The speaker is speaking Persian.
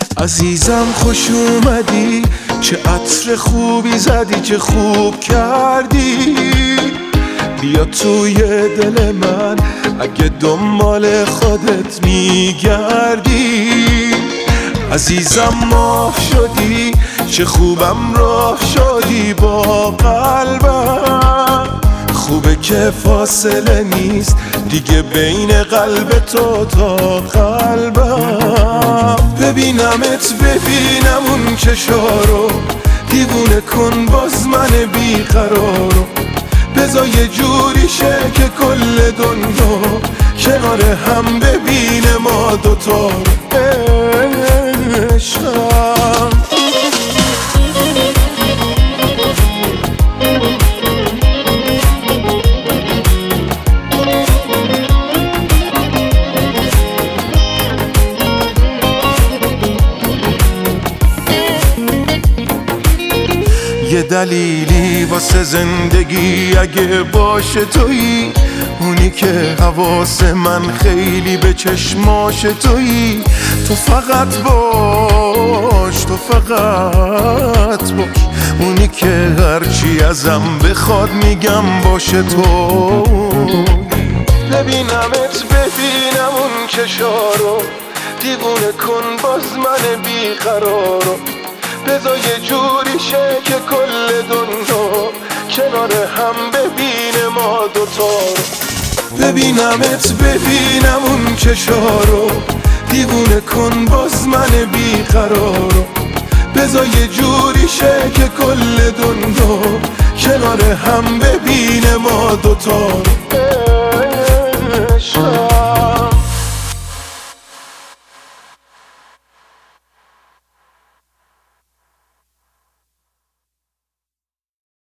عزیزم خوش اومدی، چه عطر خوبی زدی، چه خوب کردی. بیا توی دل من اگه دنبال خودت میگردی. عزیزم ماه شدی، چه خوبم راه شدی با قلبم. خوبه که فاصله نیست دیگه بین قلب تو تا قلبم. ببینمت ببینم اون چشارو، دیوونه کن باز من بیقرارو. بذار یه جوری شه که کل دنیا کنار هم ببینه ما دوتا. عشقم یه دلیلی واسه زندگی اگه باشه تویی، اونی که حواس من خیلی به چشماش تویی. تو فقط باش، تو فقط باش، اونی که هرچی ازم بخواد میگم باشه تو. ببینمت ببینم اون چشارو، دیوونه کن باز من بیقرارو. بذار یه جوری شه که کل دنیا کنار هم ببینه ما دوتا. ببینمت ببینم اون چشارو، دیوونه کن باز من بیقرارو. بذار یه جوری شه که کل دنیا کنار هم ببینه ما دوتا.